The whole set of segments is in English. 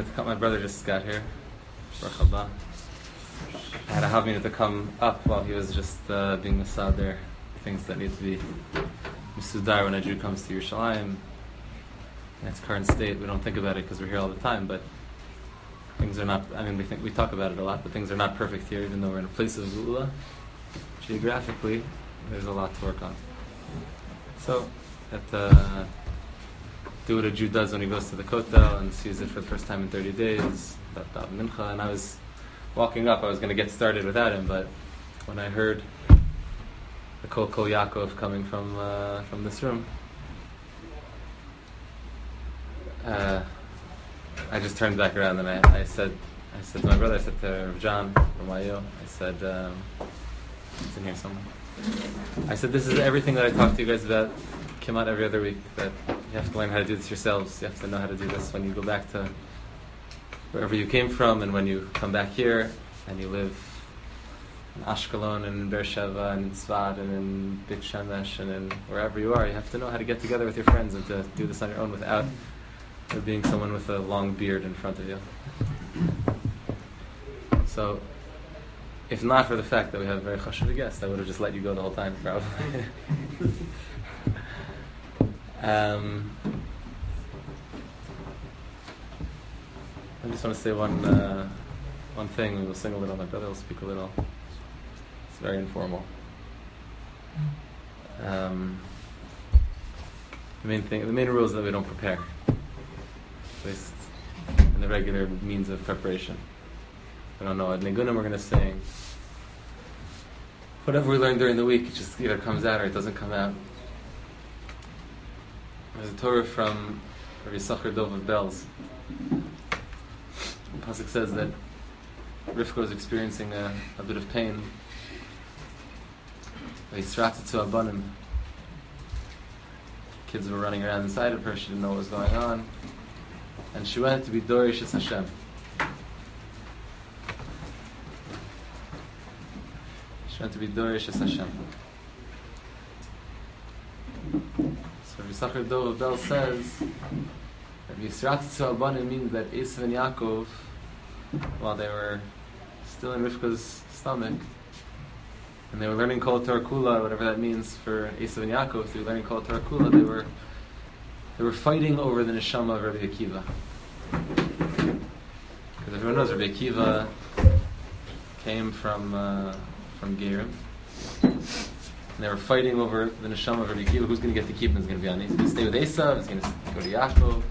to come. My brother just got here. Baruch haba. I had a havmina to come up while he was just being Masader, things that need to be Misudar when a Jew comes to Yerushalayim. In its current state, we don't think about it because we're here all the time, but things are not, we talk about it a lot, but things are not perfect here, even though we're in a place of Geula. Geographically, there's a lot to work on. So, do what a Jew does when he goes to the Kotel and sees it for the first time in 30 days, that Mincha, and I was walking up, I was going to get started without him, but when I heard the Kol Yaakov coming from this room, I just turned back around and I said to my brother, I said to Rav John from Mayo, I said, it's in here somewhere. I said, this is everything that I talk to you guys about, came out every other week, that you have to learn how to do this yourselves. You have to know how to do this when you go back to wherever you came from, and when you come back here and you live in Ashkelon and in Beersheba and in Tzfat and in Beit Shemesh and in wherever you are. You have to know how to get together with your friends and to do this on your own without there being someone with a long beard in front of you. So, if not for the fact that we have a very chashuv guest, I would have just let you go the whole time, probably. I just want to say one thing. We'll sing a little. My brother will speak a little. It's very informal. The main rule is that we don't prepare, at least in the regular means of preparation. We don't know what nigunim we're going to sing. Whatever we learn during the week, it just either comes out or it doesn't come out. There's a Torah from Rabbi Yisachar Dov of Belz. The pasuk says that Rivka was experiencing a bit of pain. V'yisratzitzu abanim. Kids were running around inside of her. She didn't know what was going on, and she went to be Dorish es Hashem. She went to be Dorish es Hashem. So Yisachar Dov of Bel says that Yisratzitzu abanim means that Esav and Yaakov, while they were still in Rivka's stomach, and they were learning Kol Torah Kula, whatever that means for Esav and Yaakov, through learning Kol Torah Kula, they were fighting over the neshama of Rabbi Akiva. Because everyone knows Rabbi Akiva came from Gerim, and they were fighting over the neshama of Rabbi Akiva. Who's going to get the keep? Is going to be on? He's going to stay with Esav. He's going to go to Yaakov.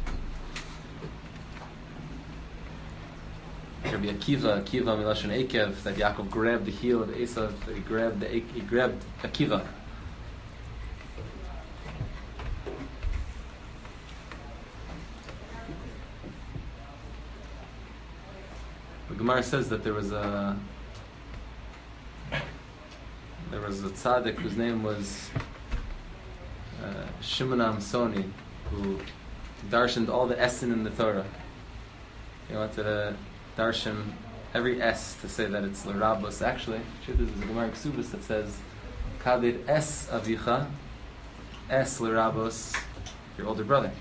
Rabbi Akiva Milashon Ekev, that Yaakov grabbed the heel of Esav, that he grabbed Akiva. The Gemara says that there was a tzaddik whose name was Shimon Amsoni, who darshaned all the esin in the Torah. He wanted to darshan every S to say that it's l'rabos. Actually, there's a Gemara Ksubis that says Kadir es avicha, es l'rabos, your older brother.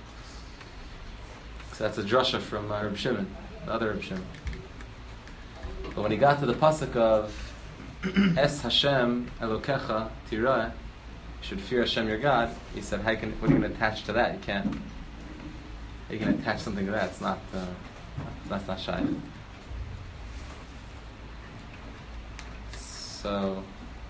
So that's a drasha from Reb Shimon, the other Reb Shimon. But when he got to the pasuk of Es Hashem Elokecha Tirah, you should fear Hashem your God, he said, what are you going to attach to that? You can't. You can attach something to that. It's not. That's not shy. So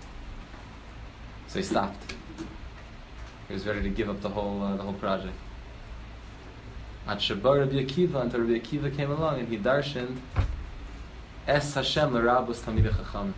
he stopped. He was ready to give up the whole project. At Shabar Rabbi Akiva, until Rabbi Akiva came along and he darshaned Es Hashem l'rabos Talmidei Chacham.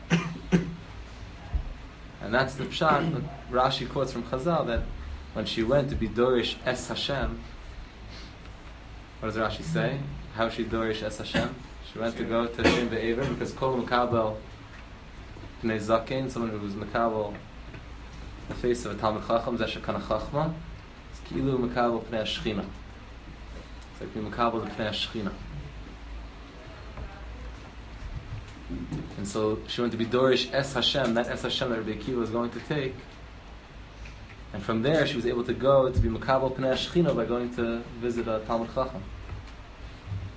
And that's the pshat that Rashi quotes from Chazal, that when she went to be Dorish Es Hashem, what does Rashi say? How she Dorish Es Hashem? She went to go to Shem Ve'ever, because Kol Mekabel Pnei Zaken, someone who was Mekabel the face of a Talmid Chacham, Zeh Shekana Chachma, it's Kilu Mekabel Pnei Shechina. It's like Mekabel the Pnei Shechina. And so she went to be Dorish Es Hashem, that Es Hashem that Rabbi Akiva was going to take. And from there she was able to go to be Makabel Pnei Shechina by going to visit a Talmid Chacham.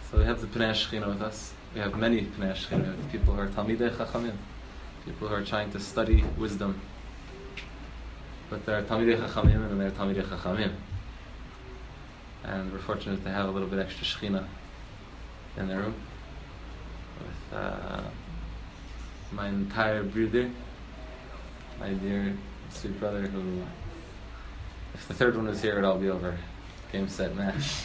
So we have the Pnei Shechina with us. We have many Pnei Shechina. We have people who are Talmidei Chachamim, people who are trying to study wisdom. But there are Talmidei Chachamim and there are Talmidei Chachamim. And we're fortunate to have a little bit extra Shechina in the room with my entire Bruder, my dear sweet brother, who, if the third one was here, it'd all be over. Game, set, match.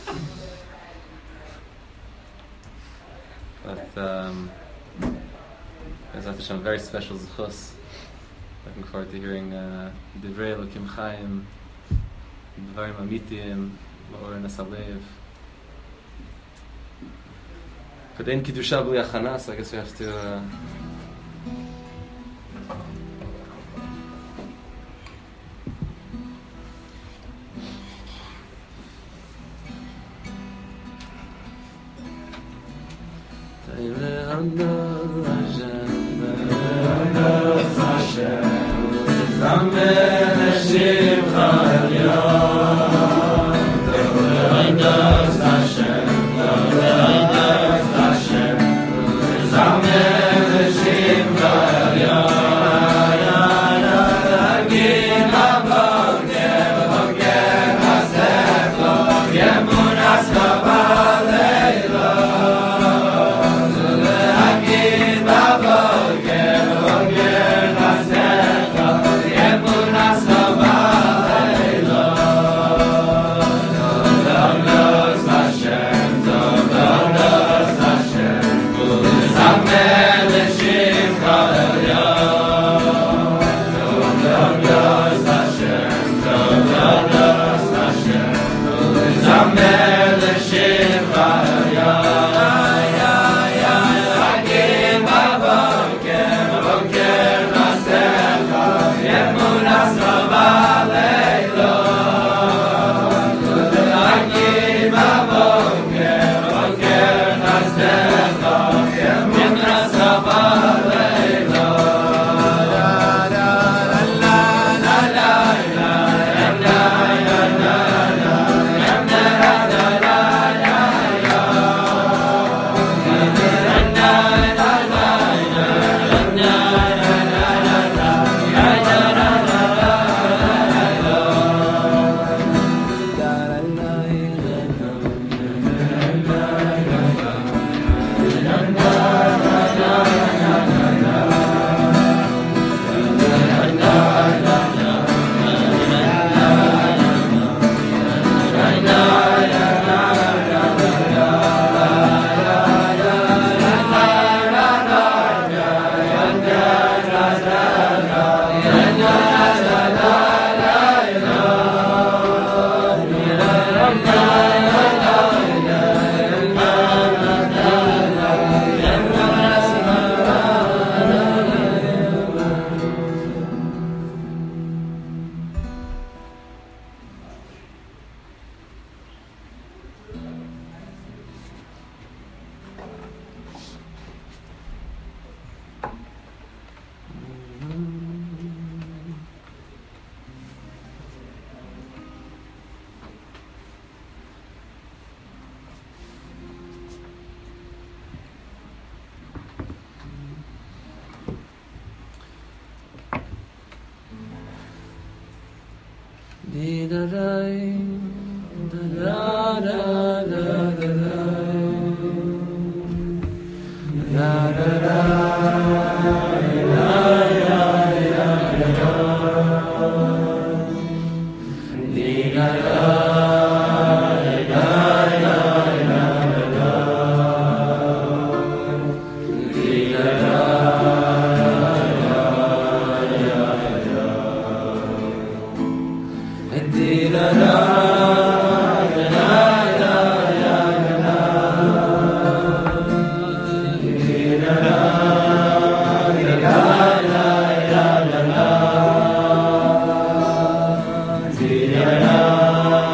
But there's a very special zechus. Looking forward to hearing Divrei Elokim Chaim, Dvarim Amitiyim, L'or Nes Halev. But in Kiddusha B'li Achana, so I guess we have to Did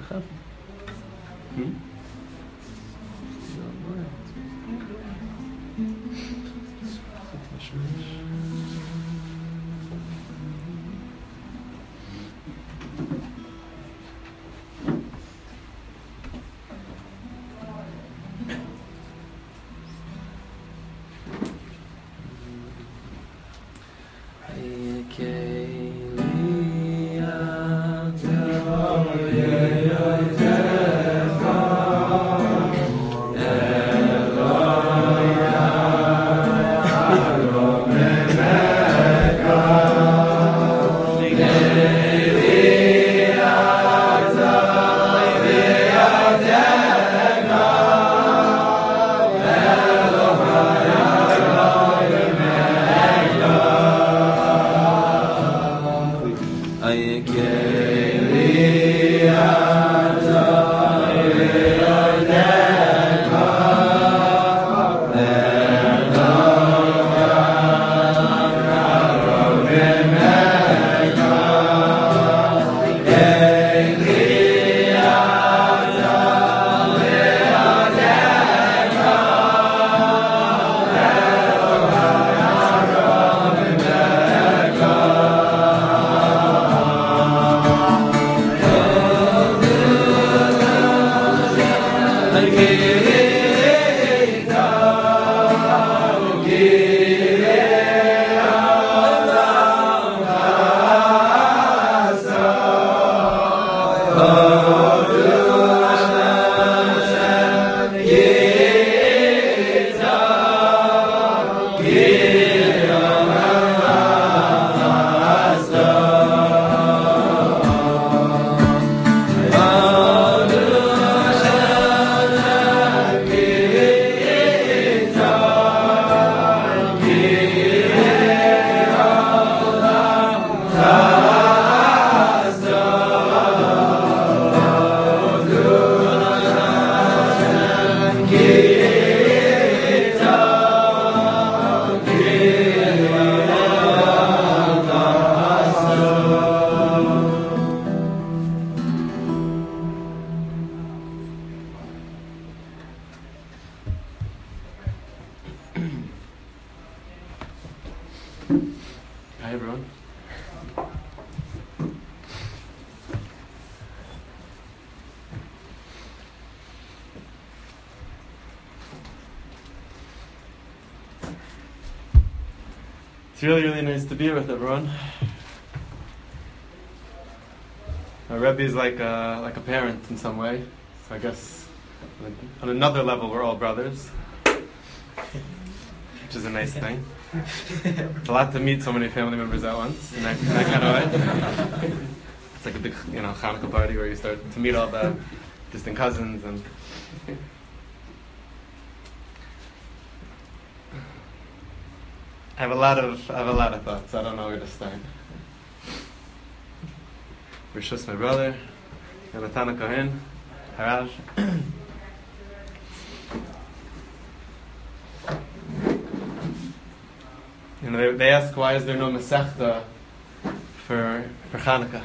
Hmm? Hi everyone. It's really, really nice to be here with everyone. My Rebbe is like a parent in some way, so I guess on another level we're all brothers, which is a nice thing. It's a lot to meet so many family members at once in that kind of way. It's like a big, Hanukkah party where you start to meet all the distant cousins and. I have a lot of thoughts. I don't know where to start. Rishus, my brother, Yonatan Kohen, Harav. They ask why is there no Masechta for Hanukkah.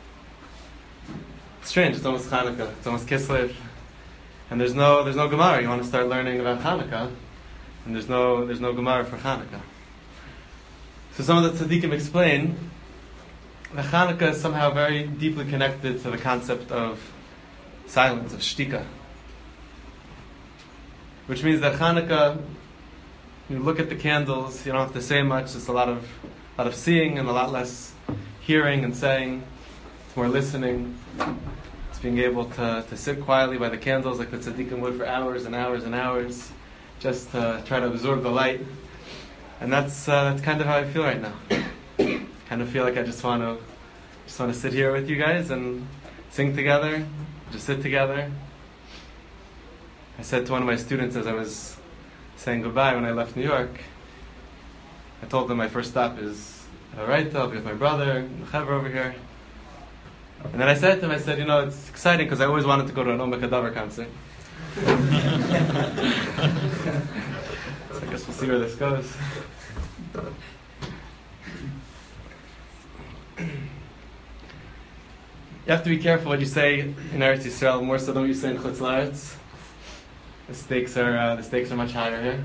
It's strange. It's almost Hanukkah. It's almost Kislev, and there's no Gemara. You want to start learning about Hanukkah, and there's no Gemara for Hanukkah. So some of the tzaddikim explain that Hanukkah is somehow very deeply connected to the concept of silence, of shtika. Which means that Hanukkah, you look at the candles, you don't have to say much, it's a lot of seeing and a lot less hearing and saying. It's more listening. It's being able to sit quietly by the candles like the tzaddikim would for hours and hours and hours, just to try to absorb the light. And that's kind of how I feel right now. Kind of feel like I just want to sit here with you guys and sing together, just sit together. I said to one of my students as I was saying goodbye when I left New York, I told them my first stop is alright, I'll be with my brother, Chaver over here. And then I said to him, it's exciting because I always wanted to go to an Omer Kadaver concert. So I guess we'll see where this goes. You have to be careful what you say in Eretz Yisrael, more so than what you say in Chutz La'aretz. The stakes are much higher here.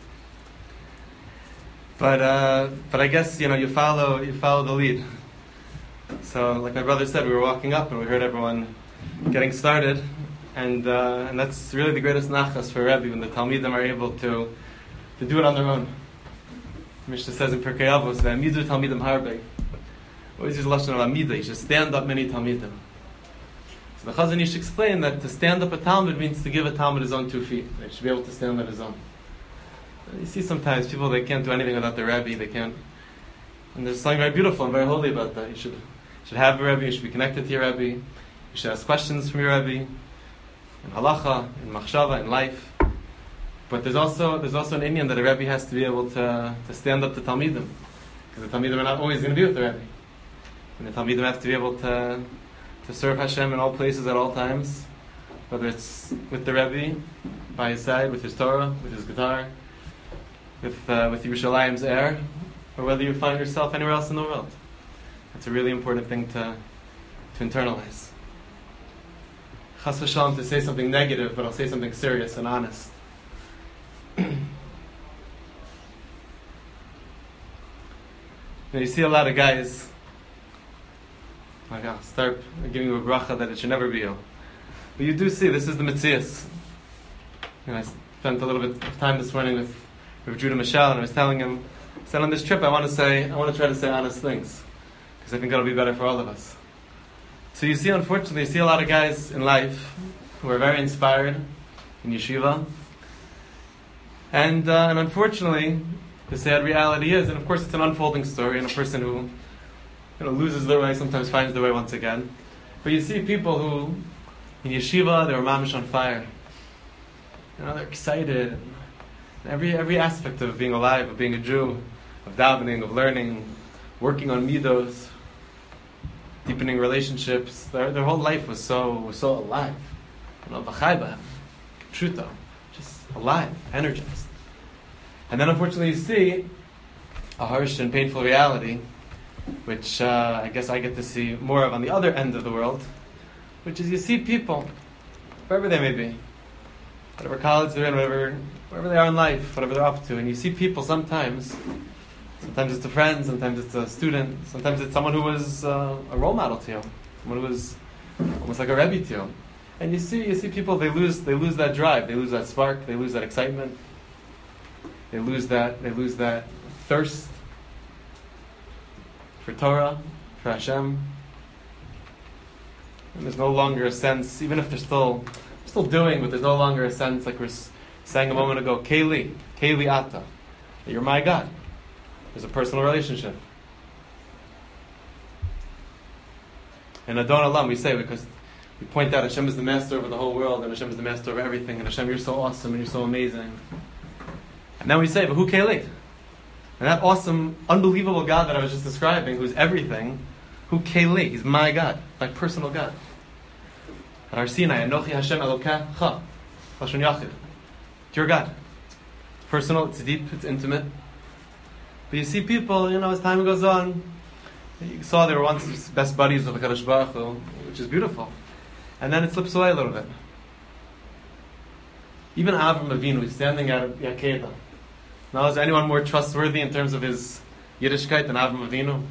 But I guess you follow the lead. So, like my brother said, we were walking up and we heard everyone getting started, and that's really the greatest nachas for Rebbe when the Talmidim are able to do it on their own. Mishnah says in Pirkei Avos, "Ve'amidu Talmidim harbe." Always use lashon of amida. You should stand up many Talmidim. So the Chazon Ish explained that to stand up a Talmud means to give a Talmud his own 2 feet. He should be able to stand on his own. You see sometimes people, they can't do anything without their Rebbe. They can't. And there's something very beautiful and very holy about that. You should have a Rebbe. You should be connected to your Rebbe. You should ask questions from your Rebbe in halacha, in machshava, in life. But there's also an Indian that a Rebbe has to be able to stand up to Talmidim, because the Talmidim are not always going to be with the Rebbe. And the Talmidim have to be able to serve Hashem in all places at all times, whether it's with the Rebbe by his side, with his Torah, with his guitar, with Yerushalayim's air, or whether you find yourself anywhere else in the world. That's a really important thing to internalize. Chas v'shalom to say something negative, but I'll say something serious and honest. You see a lot of guys, like, I'll start giving you a bracha that it should never be you. But you do see, this is the Metzias. I spent a little bit of time this morning with Judah Michelle, and I was telling him, I said on this trip I want to try to say honest things, because I think that'll be better for all of us. So you see, unfortunately, you see a lot of guys in life who are very inspired in yeshiva, and unfortunately, the sad reality is, and of course it's an unfolding story, and a person who loses their way sometimes finds their way once again. But you see people who, in yeshiva, they were mamish on fire. They're excited. And every aspect of being alive, of being a Jew, of davening, of learning, working on midos, deepening relationships. Their whole life was so alive. V'chayba, pshuto, just alive, energized. And then unfortunately you see a harsh and painful reality, which I guess I get to see more of on the other end of the world, which is you see people, wherever they may be, whatever college they're in, wherever they are in life, whatever they're up to, and you see people sometimes it's a friend, sometimes it's a student, sometimes it's someone who was a role model to you, someone who was almost like a rebbe to you, and you see people, they lose that drive, they lose that spark, they lose that excitement, they lose that thirst for Torah, for Hashem. And there's no longer a sense, even if they're still doing, but there's no longer a sense, like we're saying a moment ago, Keli Ata, that you're my God. There's a personal relationship. And Adon Olam, we say, because we point out Hashem is the master over the whole world, and Hashem is the master over everything, and Hashem, you're so awesome, and you're so amazing. And then we say, but who Keli? And that awesome, unbelievable God that I was just describing, who's everything, who Keli, he's my God, my personal God. At Har Sinai, Anochi Hashem Elokecha, Lashon Yachid. It's your God. It's personal, it's deep, it's intimate. But you see people, as time goes on, you saw they were once best buddies of the Kadosh Baruch Hu, which is beautiful. And then it slips away a little bit. Even Avram Avinu is standing at Yakedah. Now, is there anyone more trustworthy in terms of his Yiddishkeit than Avram Avinu?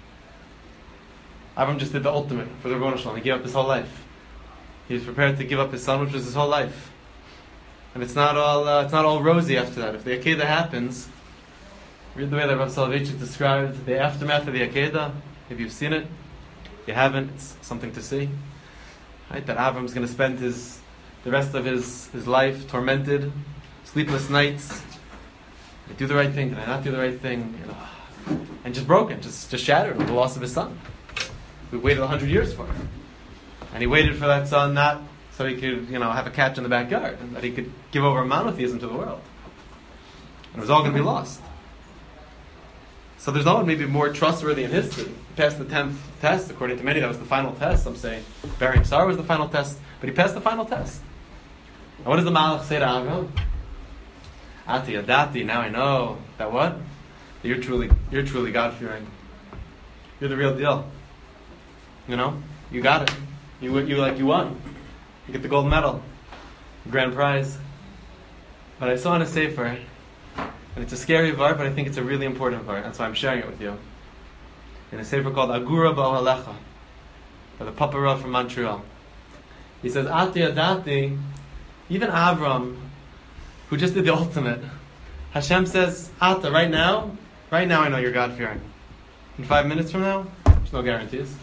Avram just did the ultimate for the Rebbeinu Shalom. He gave up his whole life. He was prepared to give up his son, which was his whole life. And it's not all rosy after that. If the Akedah happens, read the way that Rav Soloveitchik described the aftermath of the Akedah. If you've seen it, if you haven't, it's something to see. Right? That Avram's going to spend the rest of his life tormented, sleepless nights. Did I do the right thing? Did I not do the right thing? And just broken, just shattered with the loss of his son. We waited 100 years for it. And he waited for that son not so he could, have a catch in the backyard, and that he could give over monotheism to the world. And it was all going to be lost. So there's no one maybe more trustworthy in history. He passed the 10th test. According to many, that was the final test. Some say Be'er Sar was the final test. But he passed the final test. And what does the Malach say to Avram? Ati Adati, now I know that what? That you're truly God-fearing. You're the real deal. You got it. You won. You get the gold medal, grand prize. But I saw in a sefer, and it's a scary var, but I think it's a really important var. That's why I'm sharing it with you. In a sefer called Agura B'Ohalecha, by the Papa Rav from Montreal. He says, Ati Adati, even Avram, who just did the ultimate, Hashem says, Ata, right now I know you're God-fearing. In 5 minutes from now, there's no guarantees.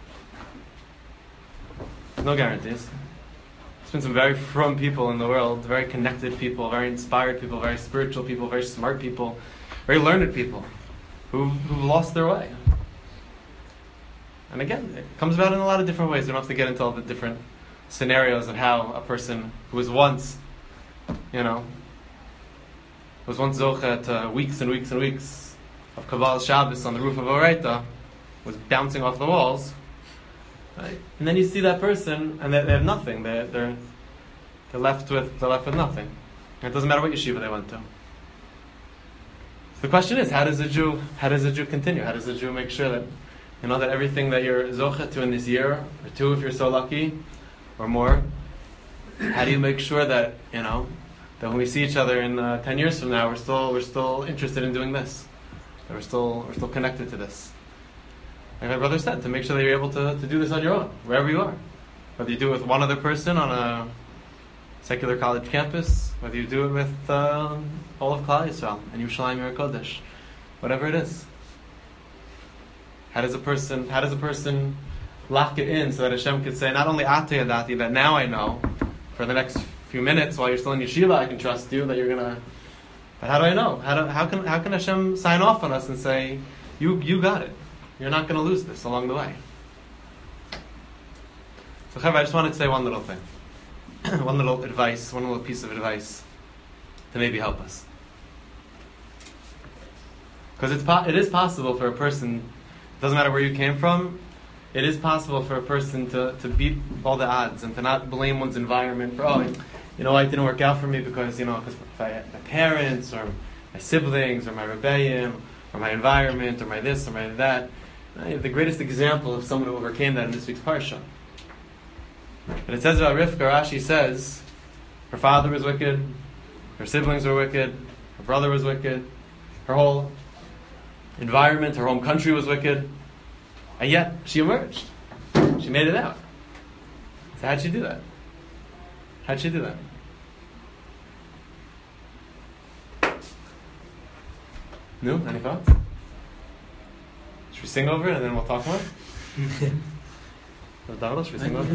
There's no guarantees. There's been some very frum people in the world, very connected people, very inspired people, very spiritual people, very smart people, very learned people, who've lost their way. And again, it comes about in a lot of different ways. We don't have to get into all the different scenarios of how a person who was once, zocha to weeks and weeks and weeks of Kabbalah Shabbos on the roof of Oraita, was bouncing off the walls, right? And then you see that person, and they have nothing. They're left with nothing. And it doesn't matter what yeshiva they went to. So the question is, how does a Jew continue? How does a Jew make sure that that everything that you're zocha to in this year or two, if you're so lucky, or more, how do you make sure that that when we see each other in 10 years from now, we're still interested in doing this, that we're still connected to this? Like my brother said, to make sure that you're able to do this on your own, wherever you are, whether you do it with one other person on a secular college campus, whether you do it with all of Klal Yisrael and Yerushalayim Yer Kodesh, whatever it is. How does a person lock it in so that Hashem could say, not only Ate Yadati, that now I know, for the next few minutes while you're still in yeshiva, I can trust you that you're gonna. But how do I know? How can Hashem sign off on us and say, you got it? You're not going to lose this along the way. So, Chav, I just wanted to say one little thing, one little piece of advice to maybe help us, because it is possible for a person. It doesn't matter where you came from. It is possible for a person to beat all the odds and to not blame one's environment for, it didn't work out for me because my parents or my siblings or my rebellion or my environment or my this or my that. The greatest example of someone who overcame that in this week's parsha. And it says about Rivka, Rashi says, her father was wicked, her siblings were wicked, her brother was wicked, her whole environment, her home country was wicked, and yet she emerged. She made it out. So how'd she do that? No? Any thoughts? Should we sing over it and then we'll talk more? Should we sing over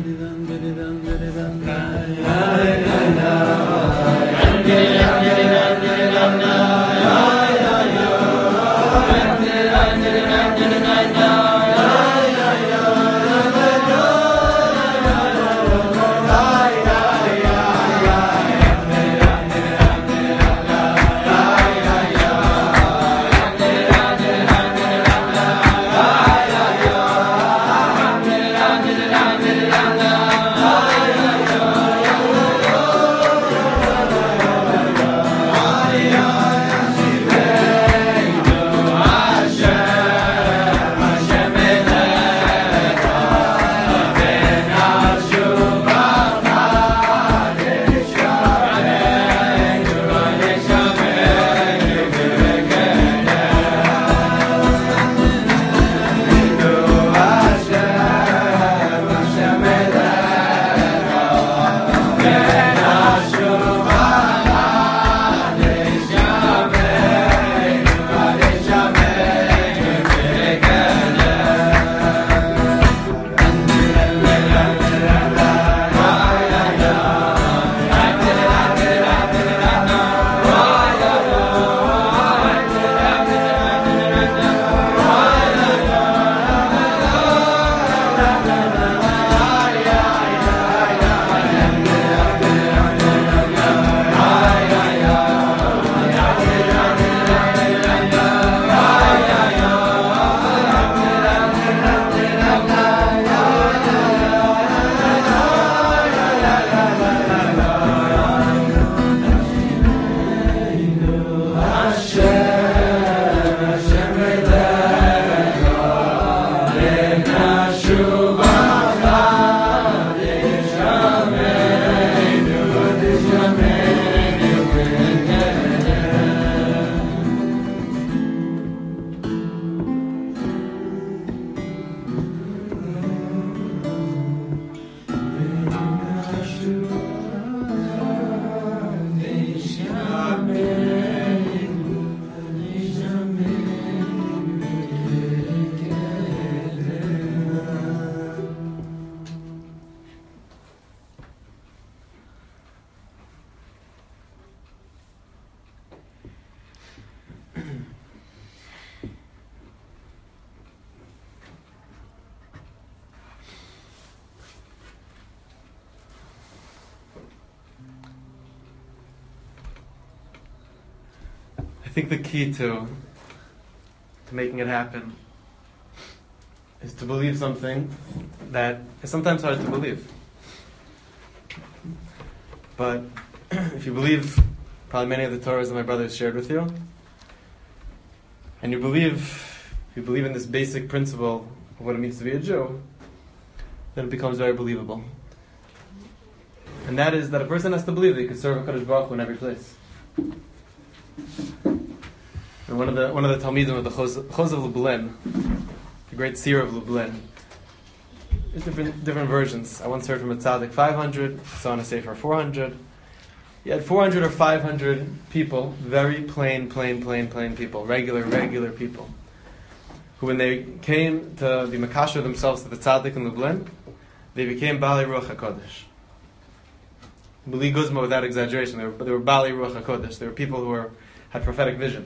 think the key to making it happen is to believe something that is sometimes hard to believe. But if you believe probably many of the Torahs that my brothers shared with you, and you believe in this basic principle of what it means to be a Jew, then it becomes very believable. And that is that a person has to believe that he can serve HaKadosh Baruch Hu in every place. And one of the Talmidim of the Choz of Lublin, the great seer of Lublin, there's different versions. I once heard from a tzaddik 500, saw on a sefer 400. He had 400 or 500 people, very plain people, regular people, who when they came to be makasher themselves to the tzaddik in Lublin, they became Baalei Ruach HaKodesh. B'li guzma, without exaggeration, they were Baalei Ruach HaKodesh. They were people who had prophetic vision.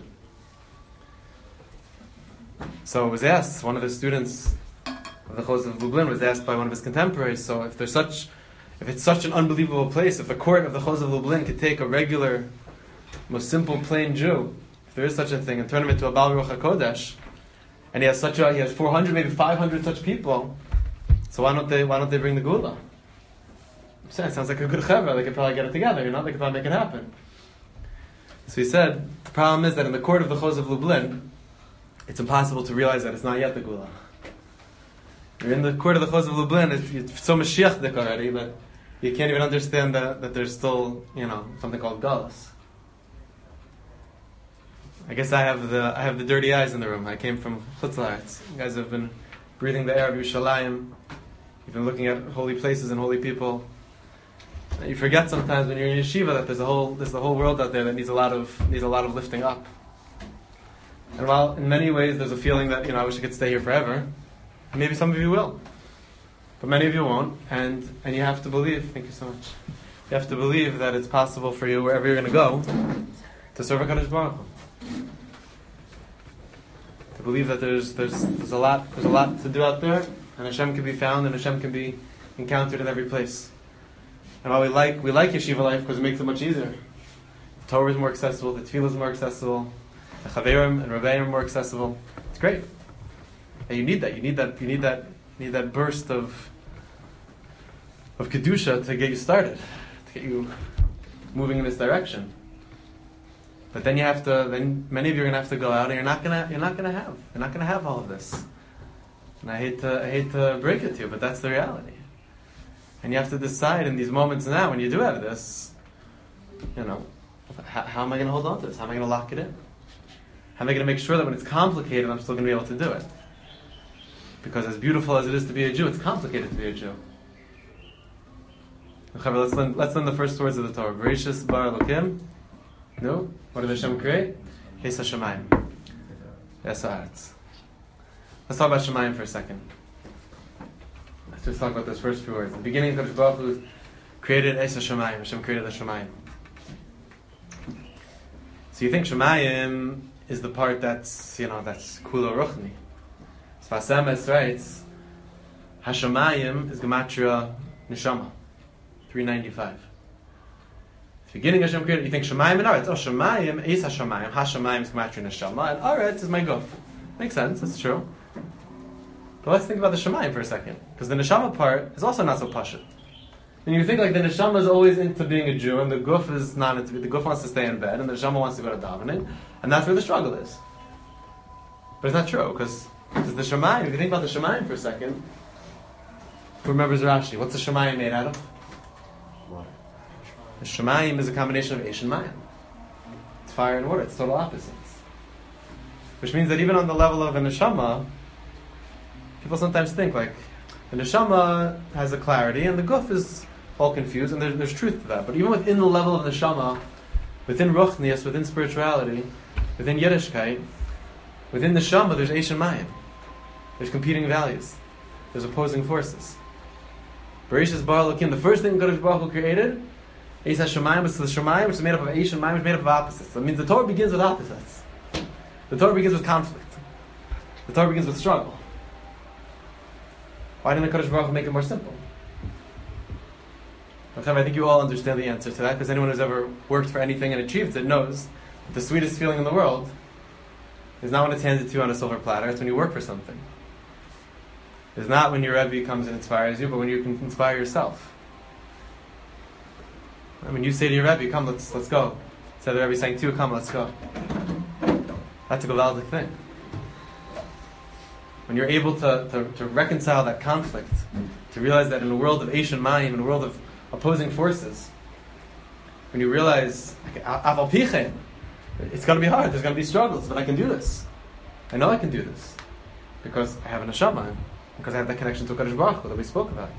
So it was asked, one of the students of the Choz of Lublin was asked by one of his contemporaries, so if it's such an unbelievable place, if the court of the Choz of Lublin could take a regular, most simple, plain Jew, if there is such a thing, and turn him into a Baalei Ruach HaKodesh, and he has 400, maybe 500 such people, so why don't they bring the Gula? It sounds like a good chevra. They could probably get it together, they could probably make it happen. So he said, the problem is that in the court of the Choz of Lublin, it's impossible to realize that it's not yet the Gula. You're in the court of the Choz of Lublin, it's so Mashiach-dik already that you can't even understand that there's still, something called Galus. I guess I have the dirty eyes in the room. I came from Chutz La'aretz. You guys have been breathing the air of Yerushalayim. You've been looking at holy places and holy people. You forget sometimes when you're in yeshiva that there's the whole world out there that needs a lot of lifting up. And while in many ways there's a feeling that I wish I could stay here forever, maybe some of you will, but many of you won't. And you have to believe. Thank you so much. You have to believe that it's possible for you wherever you're going to go to serve HaKadosh Baruch Hu. To believe that there's a lot to do out there, and Hashem can be found, and Hashem can be encountered in every place. And while we like yeshiva life because it makes it much easier. The Torah is more accessible, the Tefillah is more accessible, the Chaverim and Rebbeim are more accessible. It's great. And you need that. You need that burst of kedusha to get you started, to get you moving in this direction. But then many of you are gonna have to go out, and you're not gonna have all of this. And I hate to break it to you, but that's the reality. And you have to decide in these moments now, when you do have this, how am I going to hold on to this? How am I going to lock it in? How am I going to make sure that when it's complicated, I'm still going to be able to do it? Because as beautiful as it is to be a Jew, it's complicated to be a Jew. Let's learn the first words of the Torah. Bereshis bara Elokim. No? What did Hashem create? Hes HaShamayim. Yes, Haaretz. Let's talk about Shemayim for a second. Let's just talk about those first few words. In the beginning, HaKadosh Baruch Hu created Eis HaShamayim. Hashem created the Shemayim. So you think Shemayim is the part that's Kulo Ruchni. Sfas Emes writes, Hashamayim is Gematria Neshama, 395. At the beginning Hashem created, you think Shemayim and Aretz. Oh, Shemayim is Hashamayim. Hashamayim is Gematria Neshama, and Aretz is my guf. Makes sense, that's true. But let's think about the Shemayim for a second. Because the Neshama part is also not so pashut. And you think like the Neshama is always into being a Jew, and the Guf is not into it. The Guf wants to stay in bed, and the Neshama wants to go to davening, and that's where the struggle is. But it's not true, because the Shemayim, if you think about the Shemayim for a second, who remembers Rashi? What's the Shemayim made out of? Water. The Shemayim is a combination of Eish and Mayim. It's fire and water, it's total opposites. Which means that even on the level of a Neshama, people sometimes think like, the Neshama has a clarity, and the Guf is all confused, and there's truth to that. But even within the level of Neshama, within Ruchnius, within spirituality, within Yiddishkeit, within Neshama, there's Eish and Mayim. There's competing values. There's opposing forces. Bereshis bara Elokim, the first thing Kadosh Baruch Hu created, Eis HaShamayim, was the Shemayim, which is made up of Eish and Mayim, which is made up of opposites. That means the Torah begins with opposites. The Torah begins with conflict. The Torah begins with struggle. Why didn't the Kadosh Baruch Hu make it more simple? I think you all understand the answer to that, because anyone who's ever worked for anything and achieved it knows The sweetest feeling in the world is not when it's handed to you on a silver platter, it's when you work for something. It's not when your Rebbe comes and inspires you, but when you can inspire yourself. I mean, you say to your Rebbe, come, let's go. Instead of the Rebbe saying to you, come, let's go. That's a gewaldic thing. When you're able to reconcile that conflict, to realize that in a world of Eish and Mayim, in a world of opposing forces, when you realize, Aval Pichem, it's going to be hard, there's going to be struggles, but I can do this. I know I can do this. Because I have an neshama, because I have that connection to Kadosh Baruch Hu that we spoke about.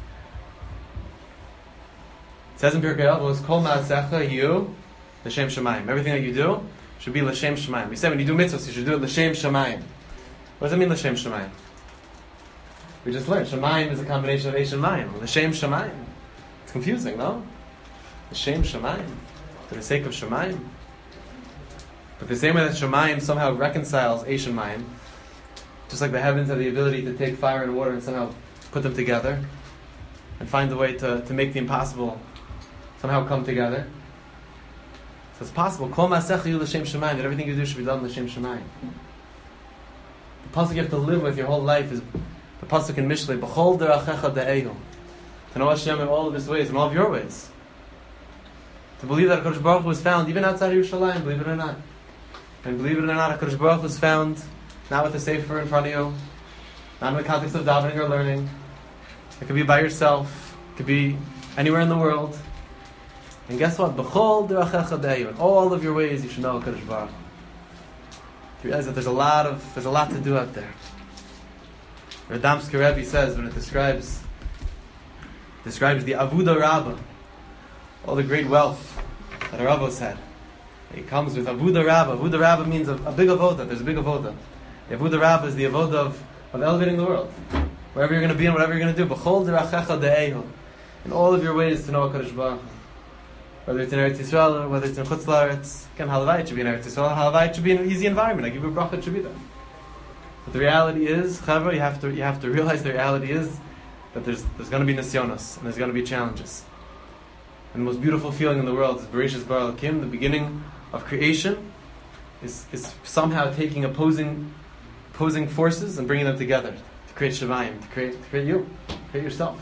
It says in Pirkei Avos, Kol Ma'asecha you L'Shem Shemayim. Everything that you do should be L'Shem Shemayim. We said when you do mitzvahs, you should do it L'Shem Shemayim. What does it mean L'Shem Shemayim? We just learned Shemayim is a combination of Eish and Mayim. L'Shem Shemayim. It's confusing, no? L'Shem Shemayim. For the sake of Shemayim. But the same way that Shemayim somehow reconciles Eish and Mayim, just like the heavens have the ability to take fire and water and somehow put them together and find a way to make the impossible somehow come together. So it's possible. Kol Ma'asecha yu L'Shem Shemayim, that everything you do should be done L'Shem Shemayim. The pasuk you have to live with your whole life is the pasuk in Mishlei, B'chol derachecha de'ehu. To know Hashem in all of His ways, in all of your ways. To believe that HaKadosh Baruch Hu was found even outside of Yerushalayim, believe it or not. And believe it or not, HaKadosh Baruch Hu was found not with a sefer in front of you, not in the context of davening or learning. It could be by yourself. It could be anywhere in the world. And guess what? B'chol derachecha de'ehu. In all of your ways, you should know HaKadosh Baruch Hu. You realize that there's a lot to do out there. Radomsky Rebbe says when it describes the Avuda Rabbah, all the great wealth that our Avos had. It comes with Avuda Rabbah. Avuda Rabbah means a big avoda. There's a big avoda. The Avuda Rabbah is the avoda of elevating the world. Wherever you're going to be and whatever you're going to do. B'chol derachecha de'ehu. In all of your ways to know HaKadosh Baruch Hu. Whether it's in Eretz Yisrael or whether it's in Chutz La'aretz. Again, halavai it should be in Eretz Yisrael. Halavai it should be in an easy environment. I give you a bracha, it should be there. But the reality is, Chavra, you have to realize the reality is that there's going to be nisyonos and there's going to be challenges. And the most beautiful feeling in the world is Bereshis Bara Elokim, the beginning of creation, is somehow taking opposing forces and bringing them together to create Shemayim, to create you, create yourself.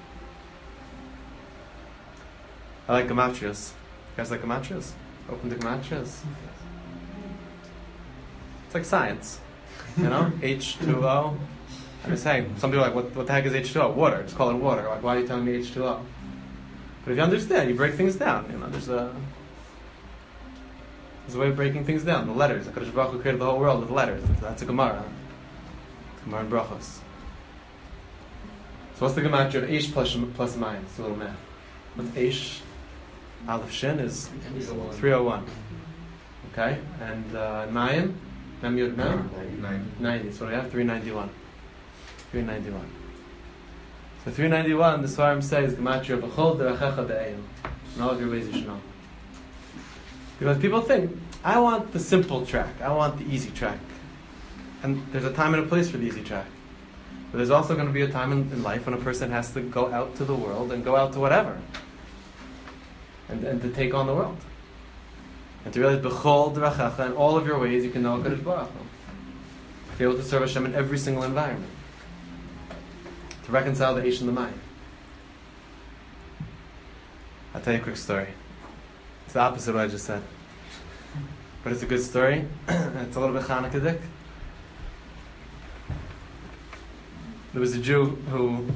I like gematrias. You guys like gematrias? Open to gematrias. It's like science, you know. H2O. I'm just saying. Some people are like, what the heck is H2O? Water. Just call it water. Like, why are you telling me H2O? But if you understand, you break things down. You know, there's a way of breaking things down. The letters. HaKadosh Baruch Hu created the whole world with letters. That's a Gemara. It's Gemara and Brachos. So what's the gematria of Eish plus Mayim? It's a little math. What's Eish? Aleph Shin is 301. Okay? And Mayim? Mem Yud Mem? 90. So we have 391. 391. So 391, the Svarim says, Gematria B'chol derachecha de'ehu. In all of your ways you should know. Because people think, I want the simple track. I want the easy track. And there's a time and a place for the easy track. But there's also going to be a time in life when a person has to go out to the world and go out to whatever. And to take on the world. And to realize, B'chol derachecha, in all of your ways you can know HaKadosh Baruch Hu. To be able to serve Hashem in every single environment. To reconcile the Eish and the Mayim. I'll tell you a quick story. It's the opposite of what I just said. But it's a good story. It's a little bit Chanukah-dik. There was a Jew who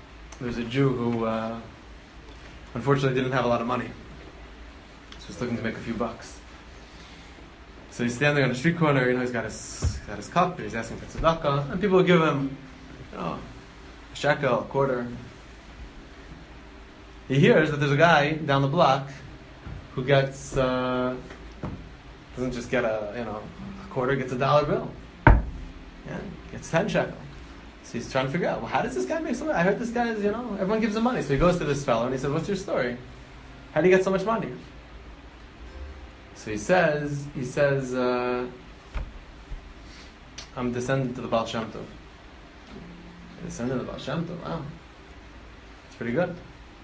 unfortunately didn't have a lot of money. So he's looking to make a few bucks. So he's standing on a street corner, he's got his cup, he's asking for tzedakah, and people will give him, a shekel, a quarter. He hears that there's a guy down the block who gets, doesn't just get a quarter, gets a dollar bill. Yeah, gets 10 shekel. So he's trying to figure out, well, how does this guy make so much? I heard this guy is, everyone gives him money. So he goes to this fellow and he says, what's your story? How do you get so much money? So he says, I'm descendant to the Baal Shem Tov. Descendant of the Baal Shem Tov, wow. It's pretty good.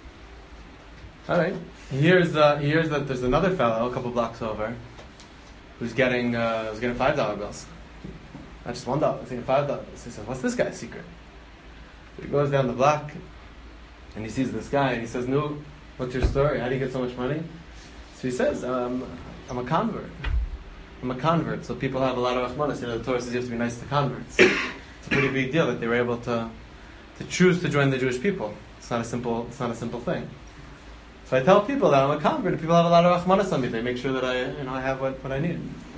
Alright. He hears that there's another fellow a couple blocks over who's getting $5 bills. Not just $1, he's getting $5 bills. He says, what's this guy's secret? So he goes down the block, and he sees this guy, and he says, no, what's your story? How do you get so much money? So he says, I'm a convert. I'm a convert, so people have a lot of rachmanis. The Torah says you have to be nice to converts. It's a pretty big deal that they were able to choose to join the Jewish people. It's not a simple thing. So I tell people that I'm a convert, and people have a lot of rachmanis on me. They make sure that I have what I need.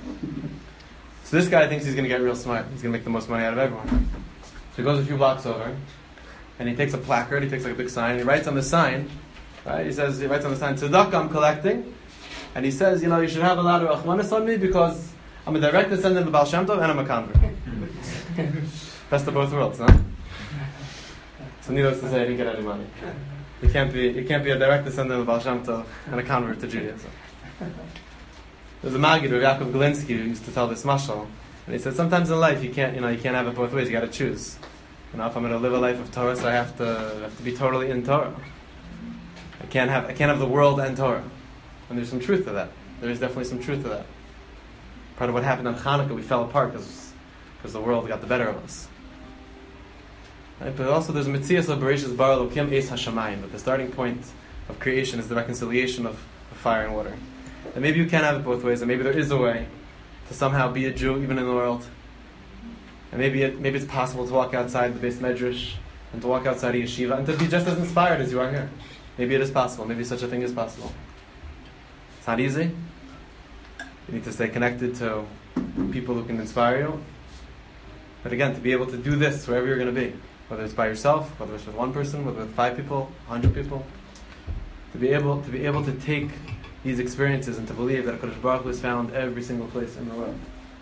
So this guy thinks he's going to get real smart. He's going to make the most money out of everyone. So he goes a few blocks over, and he takes a placard. He takes like a big sign. And he writes on the sign, right? He writes on the sign, "Tzedakah I'm collecting." And he says, you should have a lot of rachmanis on me because I'm a direct descendant of the Baal Shem Tov and I'm a convert. Best of both worlds, no? So needless to say, I didn't get any money. You can't be a direct descendant of the Baal Shem Tov and a convert to Judaism. There's a Maggid, Rav Yaakov Galinsky, who used to tell this mashal, and he said sometimes in life you can't have it both ways. You got to choose. If I'm going to live a life of Torah, so I have to be totally in Torah. I can't have the world and Torah. And there's some truth to that. There is definitely some truth to that. Part of what happened on Hanukkah, we fell apart because the world got the better of us. Right? But also there's a Metzias of Bereshis Bara Elokim Eis Hashamayim, that the starting point of creation is the reconciliation of fire and water. And maybe you can have it both ways, and maybe there is a way to somehow be a Jew even in the world. And maybe it's possible to walk outside the Beis Medrash and to walk outside a yeshiva and to be just as inspired as you are here. Maybe it is possible. Maybe such a thing is possible. It's not easy. You need to stay connected to people who can inspire you. But again, to be able to do this wherever you're going to be, whether it's by yourself, whether it's with one person, whether with 5 people, 100 people, to be able to take these experiences and to believe that HaKadosh Baruch Hu is found every single place in the world.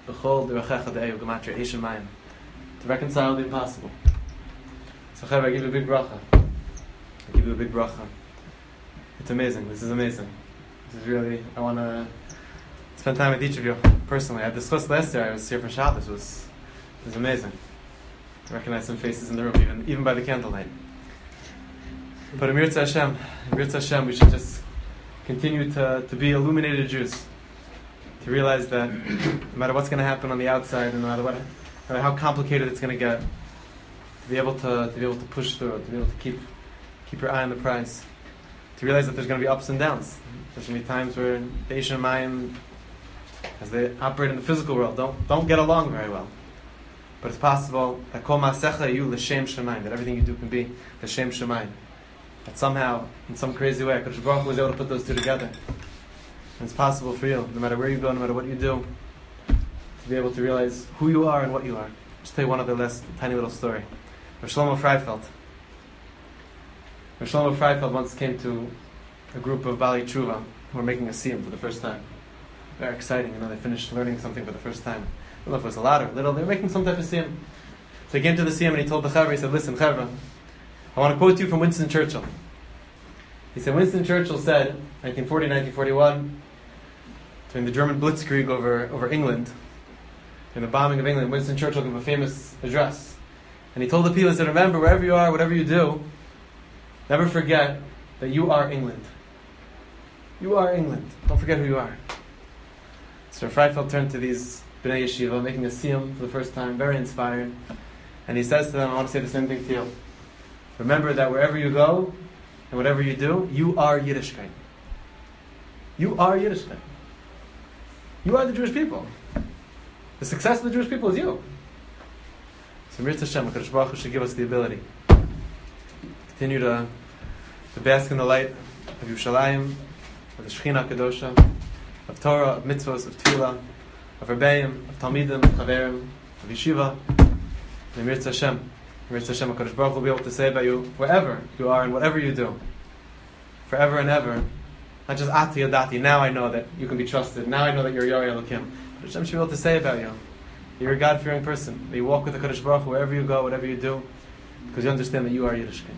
To reconcile the impossible. So Chaver, I give you a big bracha. It's amazing. This is amazing. This is really, I want to spend time with each of you personally. I discussed last year, I was here for Shabbos. It was amazing. I recognize some faces in the room, even by the candlelight. But Amir Hashem, we should just continue to be illuminated Jews. To realize that no matter what's going to happen on the outside, and no matter how complicated it's going to get, to be able to push through it, to be able to keep your eye on the prize. To realize that there's going to be ups and downs. There's going to be times where the Eish and Mayim, as they operate in the physical world, don't get along very well. But it's possible that kol ma'asecha you l'shem shemayim, that everything you do can be l'shem shemayim. That somehow, in some crazy way, HaKadosh Baruch Hu was able to put those two together. And it's possible for you, no matter where you go, no matter what you do, to be able to realize who you are and what you are. Just tell you one other last tiny little story. Rav Shlomo Freifeld once came to a group of Bali Tshuva who were making a siyum for the first time. Very exciting, they finished learning something for the first time. I don't know if it was a lot or little, they were making some type of siyum. So he came to the siyum and he told the Chaver, he said, listen, Chaver, I want to quote you from Winston Churchill. He said, Winston Churchill said, 1940, 1941, during the German Blitzkrieg over England, in the bombing of England, Winston Churchill gave a famous address. And he told the people, he said, remember, wherever you are, whatever you do, never forget that you are England. You are England. Don't forget who you are. So Freifeld turned to these Bnei Yeshiva, making a siyum for the first time, very inspired. And he says to them, I want to say the same thing to you. Remember that wherever you go, and whatever you do, you are Yiddishkeit. You are Yiddishkeit. You are the Jewish people. The success of the Jewish people is you. So Mirz Hashem, HaKadosh Baruch Hu should give us the ability to continue to bask in the light of Yerushalayim, of the Shechina Kadosha, of Torah, of mitzvos, of tefillah, of Rebbeim, of Talmidim, of Chaverim, of Yeshiva. And Mirz Hashem, HaKadosh Baruch Hu will be able to say about you, wherever you are and whatever you do, forever and ever, not just Ati Adati, now I know that you can be trusted, now I know that you're Yari Elokim. But Hashem should be able to say about you, you're a God-fearing person, that you walk with the Kadosh Baruch Hu wherever you go, whatever you do, because you understand that you are Yiddishkeit.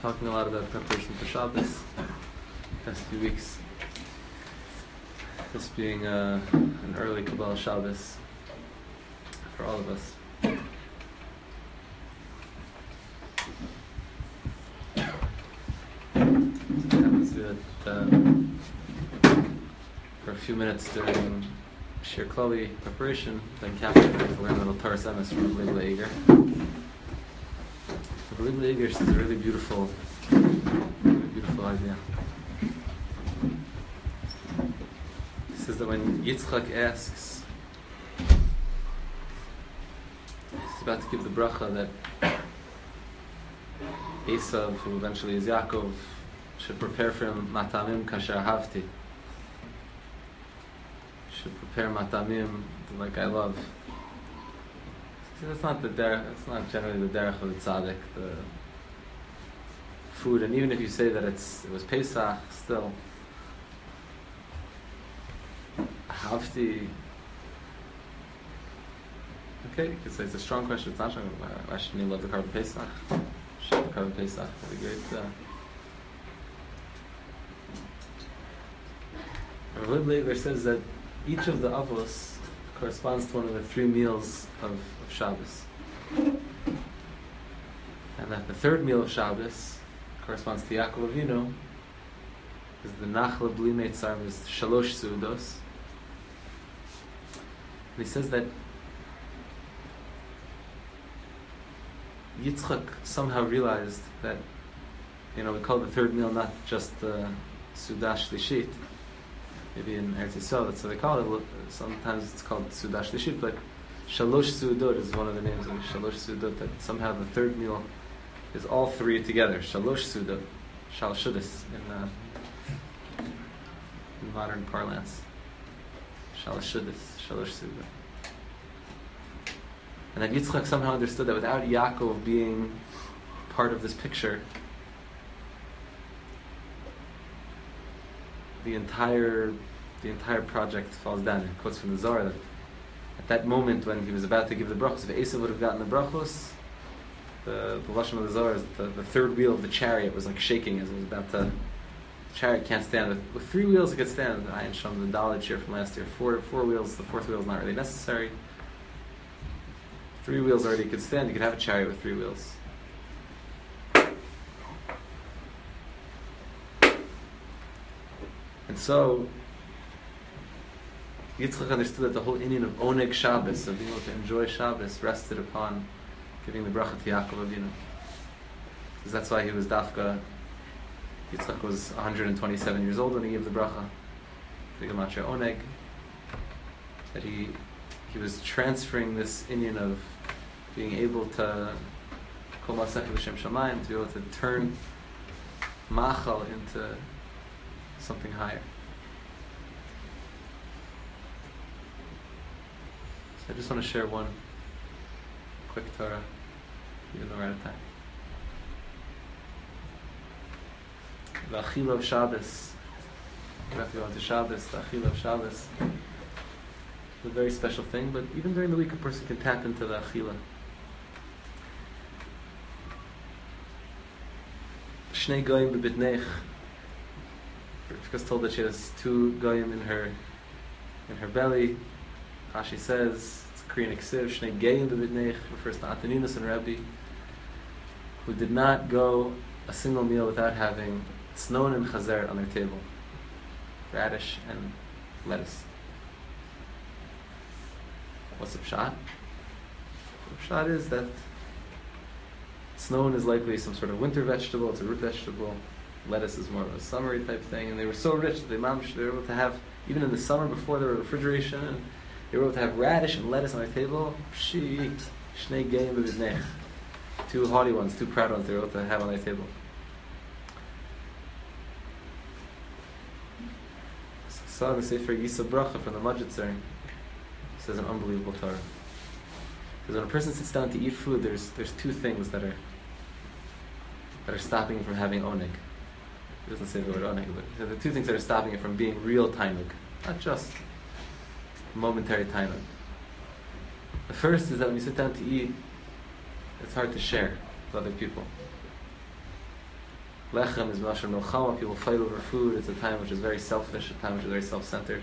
talking a lot about preparation for Shabbos past few weeks. This being an early Kabbalah Shabbos for all of us. It happens that for a few minutes during Shir Klali preparation, then captured to learn a little Torah Emes from Rabbi Eger. Rabbi Eger says a really beautiful idea. He says that when Yitzchak asks, he's about to give the bracha that Esav, who eventually is Yaakov, should prepare for him matamim kasher ahavti. Should prepare matamim like I love. See, that's not the derech. That's not generally the derech of the tzaddik. The food, and even if you say that it was Pesach, still ahavti. Okay, you could say it's a strong question. It's not strong. Why shouldn't you love the carbon Pesach? Should the carbon Pesach? That'd be great. Rabbi Leibler says that each of the avos corresponds to one of the 3 meals of Shabbos, and that the third meal of Shabbos corresponds to Yaakov Avinu, is the Nachla Bli Meitzar, is Shalosh Seudos. And he says that Yitzchak somehow realized that, we call the third meal not just the Sudah Shlishit. Maybe in Eretz Yisrael, that's what they call it. Sometimes it's called Sudah Shlishit, but Shalosh Seudot is one of the names of Shalosh Seudot, that somehow the third meal is all 3 together. Shalosh Seudot, Shal Shudas in modern parlance. Shal Shudas, Shalosh Seudot. And that Yitzchak somehow understood that without Yaakov being part of this picture, the entire project falls down. It quotes from the Zohar that at that moment when he was about to give the brachos, if Esav would have gotten the brachos, the lashon of the Zohar is the third wheel of the chariot was like shaking as it was about to. The chariot can't stand. With 3 wheels it could stand. The Ayin Sham, the Dalet Shir from last year. 4 wheels. The 4th wheel is not really necessary. 3 wheels already could stand. You could have a chariot with 3 wheels. And so, Yitzchak understood that the whole inyan of Oneg Shabbos, of being able to enjoy Shabbos, rested upon giving the bracha to Yaakov Avinu. Because that's why he was dafka. Yitzchak was 127 years old when he gave the bracha to Gematria Oneg. That he was transferring this inyan of being able to Kol Ma'aseh L'Shem Shamayim, to be able to turn Machal into something higher. So I just want to share one quick Torah, even though we're out of time. The Achila of Shabbos. We have to go into Shabbos. The Achila of Shabbos is a very special thing, but even during the week a person can tap into the Achila. Shnei Goyim b'bitnech. Rivka's told that she has 2 goyim in her belly. Rashi says it's a Korean iksiv. Shnei Goyim b'bitnech refers to Antoninus and Rebbe, who did not go a single meal without having tznon and chazer on their table, radish and lettuce. What's the pshat? The pshat is that tznon is likely some sort of winter vegetable. It's a root vegetable. Lettuce is more of a summery type thing, and they were so rich that they were able to have, even in the summer before there was refrigeration, and they were able to have radish and lettuce on their table. Pshit, shnei geim b'bitnech. 2 haughty ones, 2 proud ones they were able to have on their table. So in the Sefer Yisa Bracha from the Majitzer, says an unbelievable Torah. Because when a person sits down to eat food, there's 2 things that are stopping him from having oneg. He doesn't say the word oneg, but the 2 things that are stopping it from being real tainug, not just momentary tainug. The first is that when you sit down to eat, it's hard to share with other people. Lechem is Mashar Milchama, people fight over food. It's a time which is very selfish, a time which is very self-centered.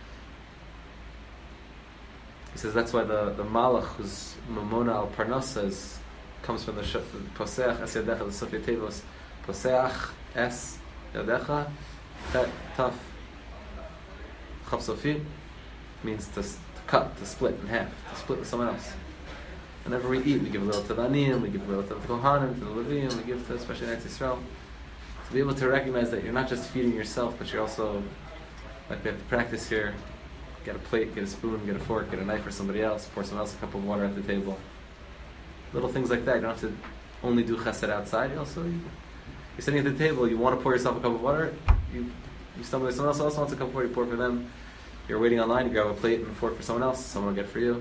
He says that's why the Malach, who's Mamona al Parnasa, comes from the Poseach Es Yadecha, the Sofia Tevos. Poseach Es Yadecha, that tough. Chav Sofi means to cut, to split in half, to split with someone else. Whenever we eat, we give a little to the Aniyim, we give a little to the Kohanim, to the Levim, we give to, especially in Eretz Yisrael. To be able to recognize that you're not just feeding yourself, but you're also, like we have to practice here, get a plate, get a spoon, get a fork, get a knife for somebody else, pour someone else a cup of water at the table. Little things like that. You don't have to only do chesed outside. You're sitting at the table, you want to pour yourself a cup of water, you stumble, someone else also wants a cup of water, you pour for them. You're waiting online, you grab a plate and a fork for someone else, someone will get for you.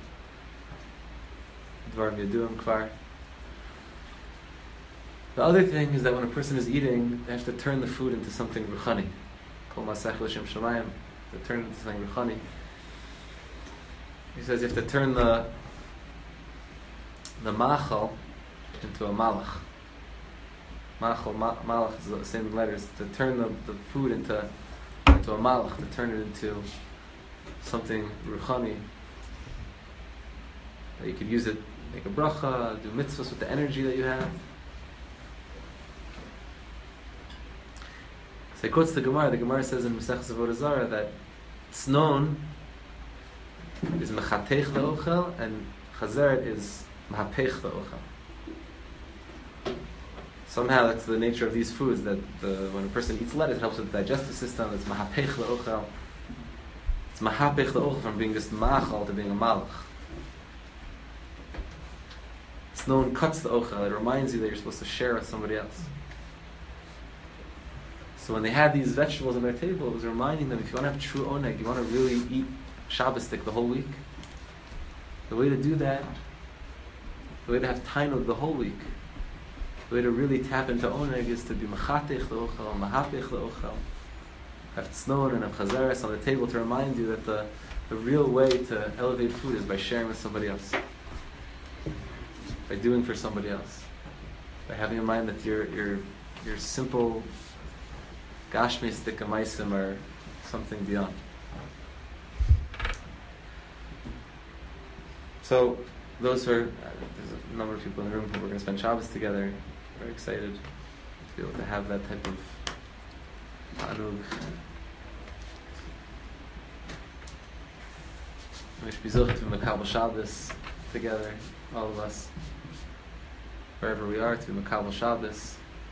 Dvarim Yaduim Kvar. The other thing is that when a person is eating, they have to turn the food into something ruchani. Kol Masech L'Shem Shamayim. To turn it into something ruchani. He says you have to turn the machal into a malach. Machal, malach is the same letters. To turn the food into a malach, to turn it into something ruchani. You could use it, make a bracha, do mitzvahs with the energy that you have. So he quotes the Gemara. The Gemara says in Masechus Avodah Zarah that tznon is mechatech le'ochel and chazeret is mahapech le'ochel. Somehow that's the nature of these foods, that when a person eats lettuce, it helps with the digestive system. It's mahapech le'ochel. It's mahapech le'ochel from being just ma'achal to being a malach. Tznon cuts the ochel. It reminds you that you're supposed to share with somebody else. So when they had these vegetables on their table, it was reminding them, if you want to have true oneg, you want to really eat Shabbos stick the whole week, the way to do that, the way to have tainug the whole week, the way to really tap into oneg is to be machatech le'ochel, mahapech le'ochel, have tznon and have chazeres on the table to remind you that the real way to elevate food is by sharing with somebody else, by doing for somebody else, by having in mind that your simple Gashmistik Amaisim are something beyond. So, those are, there's a number of people in the room who we're going to spend Shabbos together. Very excited to be able to have that type of Anug. We should be zocheh to be Makabel Shabbos together, all of us, wherever we are, to be Makabel Shabbos.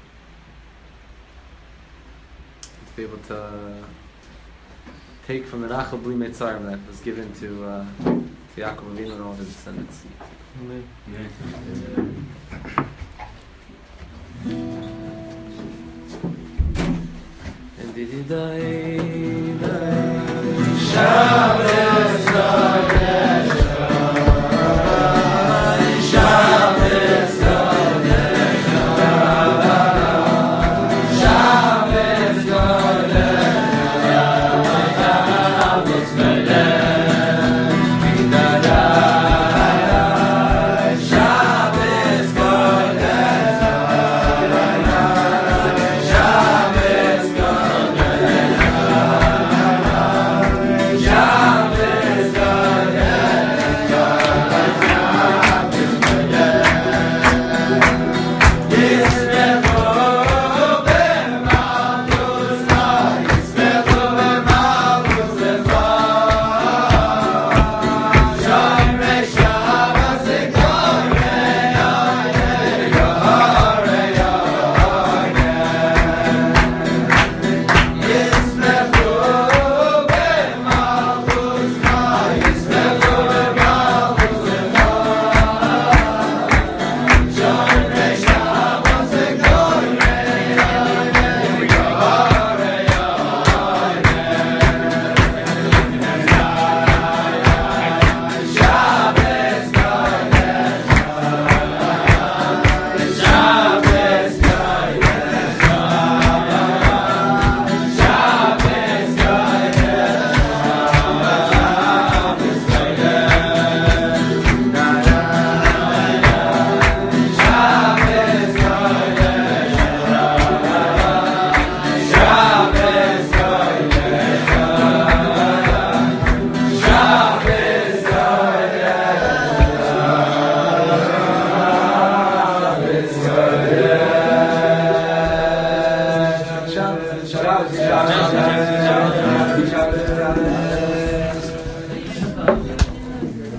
Be able to take from the Nachal Bli Meitzarim that was given to Yaakov Avinu and all his descendants. Amen.